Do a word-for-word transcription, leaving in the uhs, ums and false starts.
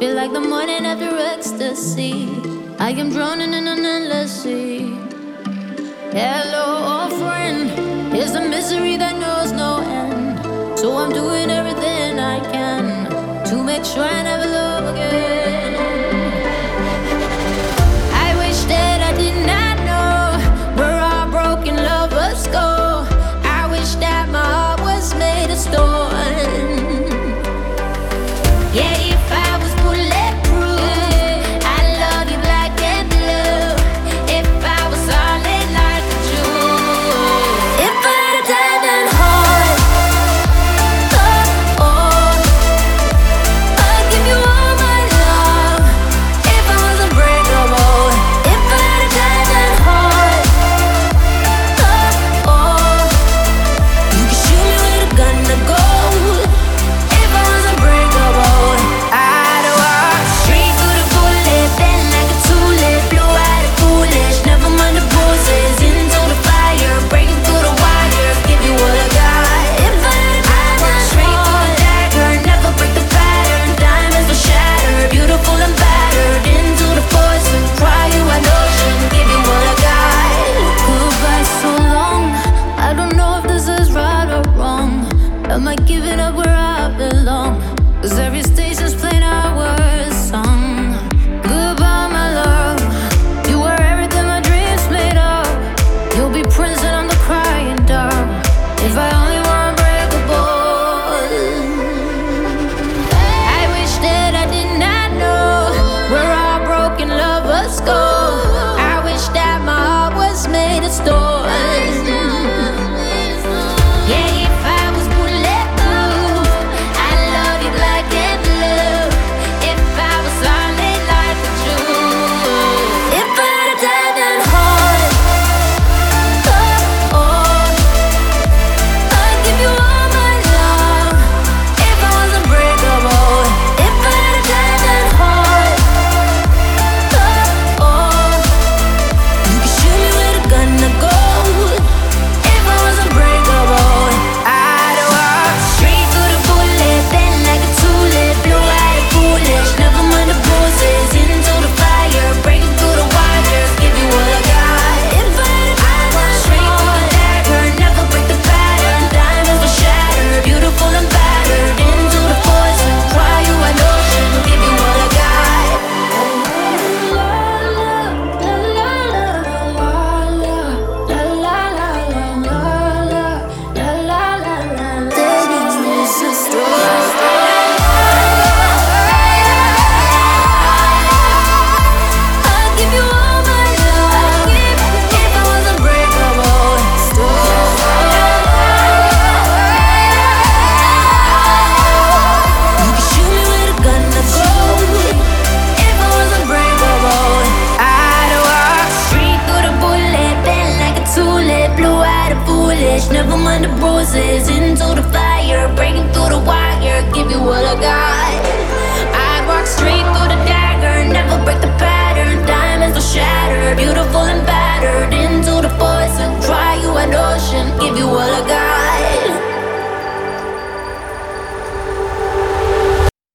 Feel like the morning after ecstasy. I am drowning in an endless sea. Hello, old friend. Here's the misery that knows no end. So I'm doing everything I can to make sure I never love again. I wish that I did not know where our broken lovers go. I wish that my heart was made of stone. Yeah.